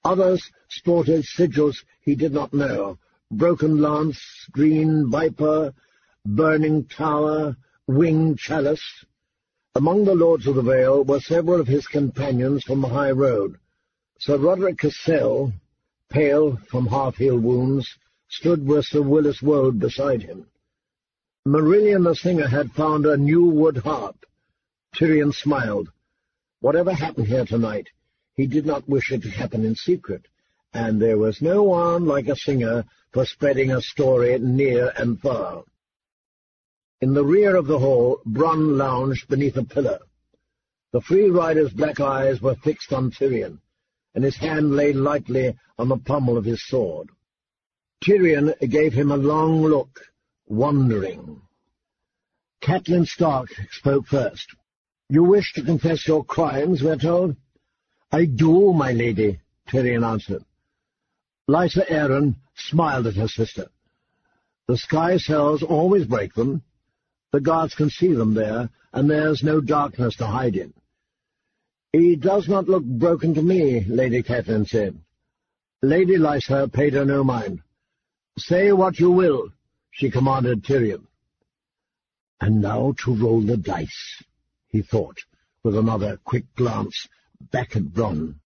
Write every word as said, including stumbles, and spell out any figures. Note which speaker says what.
Speaker 1: Others sported sigils he did not know: broken lance, green viper, burning tower, winged chalice. Among the lords of the Vale were several of his companions from the high road. Sir Roderick Cassel, pale from half-healed wounds, stood with Sir Willis Wold beside him. Marillion the singer had found a new wood harp. Tyrion smiled. Whatever happened here tonight, he did not wish it to happen in secret, and there was no one like a singer for spreading a story near and far. In the rear of the hall, Bronn lounged beneath a pillar. The free rider's black eyes were fixed on Tyrion, and his hand lay lightly on the pommel of his sword. Tyrion gave him a long look, wondering. Catelyn Stark spoke first. "You wish to confess your crimes, we're told?" "I do, my lady," Tyrion answered. Lysa Arryn smiled at her sister. "The sky cells always break them. The guards can see them there, and there's no darkness to hide in." "He does not look broken to me," Lady Catelyn said. Lady Lysa paid her no mind. "Say what you will," she commanded Tyrion. "And now to roll the dice," he thought, with another quick glance back at Bronn.